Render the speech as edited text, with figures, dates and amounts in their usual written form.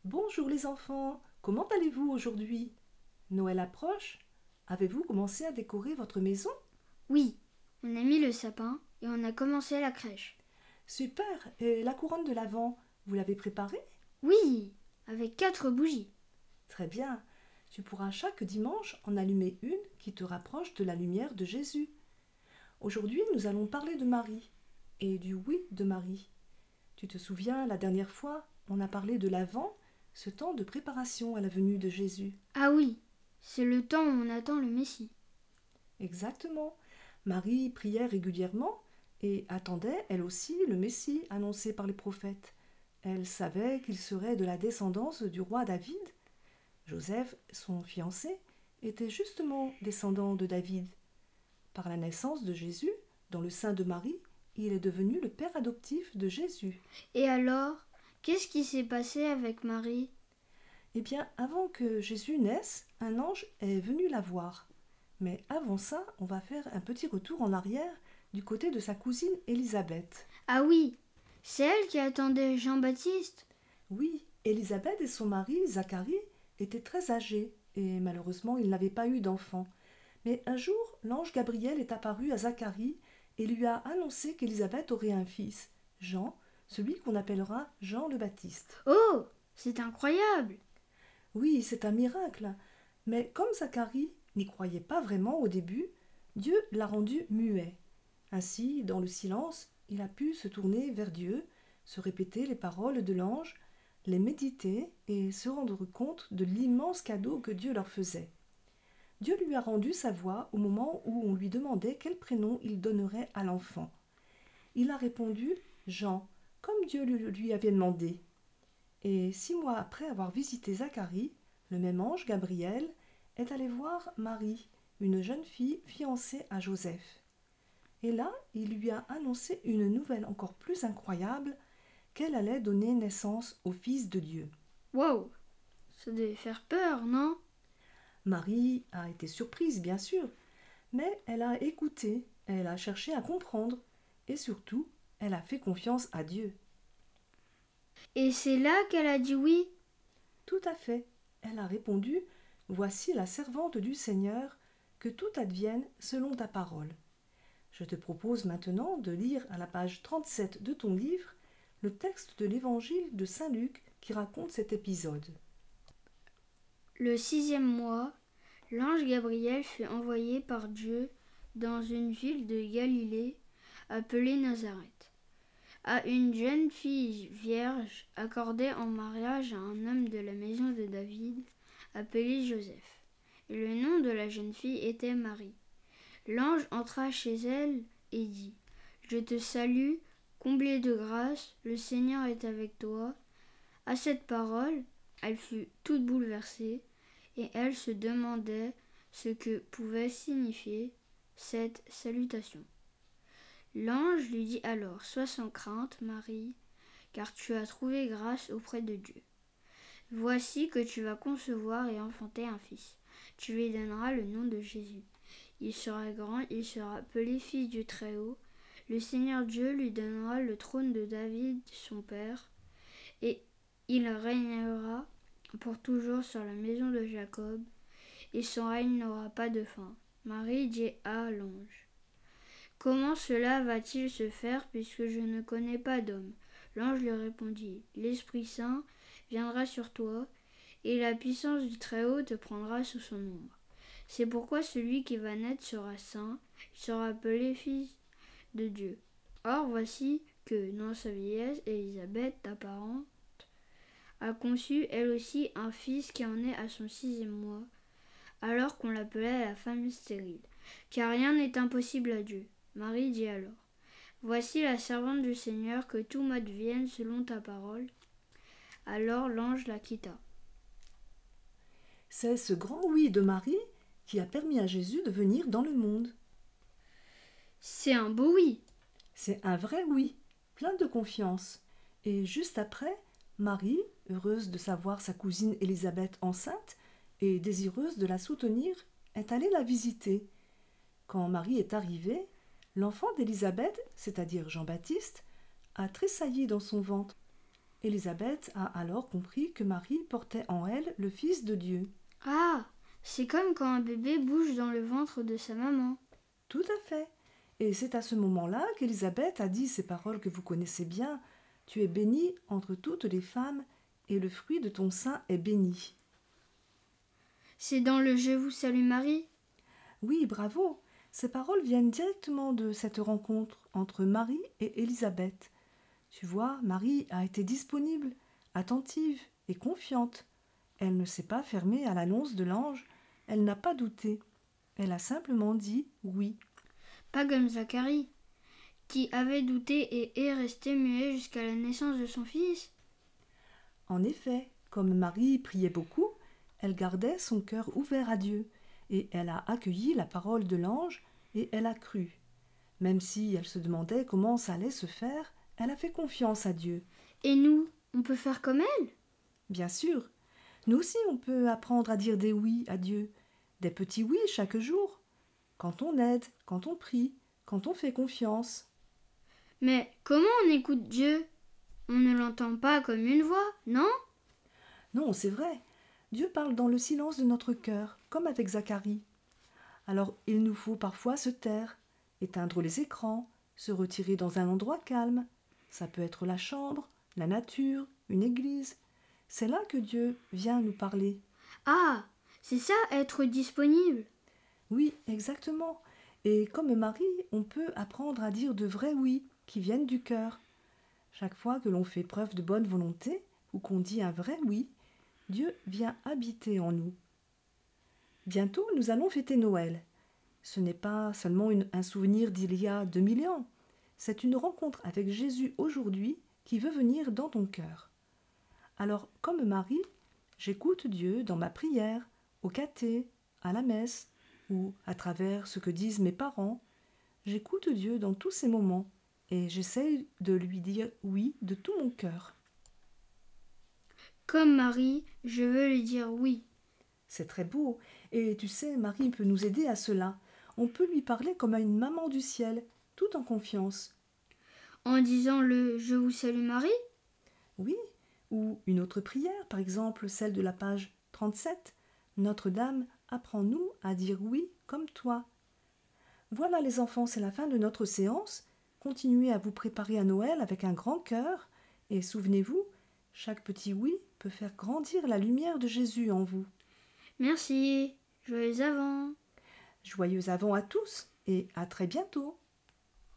Bonjour les enfants, comment allez-vous aujourd'hui? Noël approche. Avez-vous commencé à décorer votre maison? Oui, on a mis le sapin et on a commencé la crèche. Super, et la couronne de l'Avent, vous l'avez préparée? Oui, avec 4 bougies. Très bien, tu pourras chaque dimanche en allumer une qui te rapproche de la lumière de Jésus. Aujourd'hui, nous allons parler de Marie et du oui de Marie. Tu te souviens, la dernière fois, on a parlé de l'Avent, ce temps de préparation à la venue de Jésus. Ah oui, c'est le temps où on attend le Messie. Exactement. Marie priait régulièrement et attendait, elle aussi, le Messie annoncé par les prophètes. Elle savait qu'il serait de la descendance du roi David. Joseph, son fiancé, était justement descendant de David. Par la naissance de Jésus, dans le sein de Marie, il est devenu le père adoptif de Jésus. Et alors, qu'est-ce qui s'est passé avec Marie? Eh bien, avant que Jésus naisse, un ange est venu la voir. Mais avant ça, on va faire un petit retour en arrière du côté de sa cousine Élisabeth. Ah oui, c'est elle qui attendait Jean-Baptiste. Oui, Élisabeth et son mari, Zacharie, étaient très âgés et malheureusement ils n'avaient pas eu d'enfant. Mais un jour, l'ange Gabriel est apparu à Zacharie et lui a annoncé qu'Élisabeth aurait un fils, Jean, celui qu'on appellera Jean le Baptiste. Oh, c'est incroyable. Oui, c'est un miracle. Mais comme Zacharie n'y croyait pas vraiment au début, Dieu l'a rendu muet. Ainsi, dans le silence, il a pu se tourner vers Dieu, se répéter les paroles de l'ange, les méditer et se rendre compte de l'immense cadeau que Dieu leur faisait. Dieu lui a rendu sa voix au moment où on lui demandait quel prénom il donnerait à l'enfant. Il a répondu Jean, comme Dieu lui avait demandé. Et 6 mois après avoir visité Zacharie, le même ange, Gabriel, est allé voir Marie, une jeune fille fiancée à Joseph. Et là, il lui a annoncé une nouvelle encore plus incroyable, qu'elle allait donner naissance au Fils de Dieu. Wow, ça devait faire peur, non? Marie a été surprise, bien sûr, mais elle a écouté, elle a cherché à comprendre, et surtout, elle a fait confiance à Dieu. Et c'est là qu'elle a dit oui. Tout à fait. Elle a répondu, Voici la servante du Seigneur, que tout advienne selon ta parole. Je te propose maintenant de lire à la page 37 de ton livre le texte de l'évangile de Saint Luc qui raconte cet épisode. Le 6e mois, l'ange Gabriel fut envoyé par Dieu dans une ville de Galilée appelée Nazareth, à une jeune fille vierge accordée en mariage à un homme de la maison de David, appelé Joseph. Et le nom de la jeune fille était Marie. L'ange entra chez elle et dit: Je te salue, comblée de grâce, le Seigneur est avec toi. À cette parole, elle fut toute bouleversée, et elle se demandait ce que pouvait signifier cette salutation. L'ange lui dit alors: Sois sans crainte, Marie, car tu as trouvé grâce auprès de Dieu. Voici que tu vas concevoir et enfanter un fils. Tu lui donneras le nom de Jésus. Il sera grand, il sera appelé fils du Très-Haut. Le Seigneur Dieu lui donnera le trône de David, son père, et il régnera pour toujours sur la maison de Jacob, et son règne n'aura pas de fin. Marie dit à l'ange: Comment cela va-t-il se faire puisque je ne connais pas d'homme? L'ange lui répondit: L'Esprit Saint viendra sur toi, et la puissance du Très-Haut te prendra sous son ombre. C'est pourquoi celui qui va naître sera saint, il sera appelé fils de Dieu. Or voici que, dans sa vieillesse, Élisabeth, ta parente, a conçu elle aussi un fils qui en est à son 6e mois, alors qu'on l'appelait la femme stérile. Car rien n'est impossible à Dieu. Marie dit alors: Voici la servante du Seigneur, que tout m'advienne selon ta parole. Alors l'ange la quitta. C'est ce grand oui de Marie qui a permis à Jésus de venir dans le monde. C'est un beau oui. C'est un vrai oui, plein de confiance. Et juste après, Marie, heureuse de savoir sa cousine Élisabeth enceinte et désireuse de la soutenir, est allée la visiter. Quand Marie est arrivée, l'enfant d'Élisabeth, c'est-à-dire Jean-Baptiste, a tressailli dans son ventre. Élisabeth a alors compris que Marie portait en elle le Fils de Dieu. Ah, c'est comme quand un bébé bouge dans le ventre de sa maman. Tout à fait. Et c'est à ce moment-là qu'Élisabeth a dit ces paroles que vous connaissez bien. Tu es bénie entre toutes les femmes, et le fruit de ton sein est béni. C'est dans le Je vous salue Marie. Oui, bravo. Ces paroles viennent directement de cette rencontre entre Marie et Élisabeth. Tu vois, Marie a été disponible, attentive et confiante. Elle ne s'est pas fermée à l'annonce de l'ange, elle n'a pas douté. Elle a simplement dit oui. Pas comme Zacharie, qui avait douté et est resté muet jusqu'à la naissance de son fils. En effet, comme Marie priait beaucoup, elle gardait son cœur ouvert à Dieu, et elle a accueilli la parole de l'ange, et elle a cru. Même si elle se demandait comment ça allait se faire, elle a fait confiance à Dieu. Et nous, on peut faire comme elle? Bien sûr, nous aussi on peut apprendre à dire des oui à Dieu, des petits oui chaque jour, quand on aide, quand on prie, quand on fait confiance. Mais comment on écoute Dieu? On ne l'entend pas comme une voix, non? Non, c'est vrai, Dieu parle dans le silence de notre cœur, comme avec Zacharie. Alors il nous faut parfois se taire, éteindre les écrans, se retirer dans un endroit calme. Ça peut être la chambre, la nature, une église. C'est là que Dieu vient nous parler. Ah, c'est ça être disponible. Oui, exactement. Et comme Marie, on peut apprendre à dire de vrais oui qui viennent du cœur. Chaque fois que l'on fait preuve de bonne volonté ou qu'on dit un vrai oui, Dieu vient habiter en nous. Bientôt, nous allons fêter Noël. Ce n'est pas seulement un souvenir d'il y a 2000 ans. C'est une rencontre avec Jésus aujourd'hui qui veut venir dans ton cœur. Alors, comme Marie, j'écoute Dieu dans ma prière, au caté, à la messe, ou à travers ce que disent mes parents. J'écoute Dieu dans tous ces moments et j'essaye de lui dire oui de tout mon cœur. Comme Marie, je veux lui dire oui. C'est très beau. Et tu sais, Marie peut nous aider à cela. On peut lui parler comme à une maman du ciel, tout en confiance. En disant le Je vous salue Marie? Oui, ou une autre prière, par exemple celle de la page 37. Notre-Dame, apprends-nous à dire oui comme toi. Voilà les enfants, c'est la fin de notre séance. Continuez à vous préparer à Noël avec un grand cœur et souvenez-vous, chaque petit oui peut faire grandir la lumière de Jésus en vous. Merci. Joyeux avant. Joyeux Avent à tous et à très bientôt.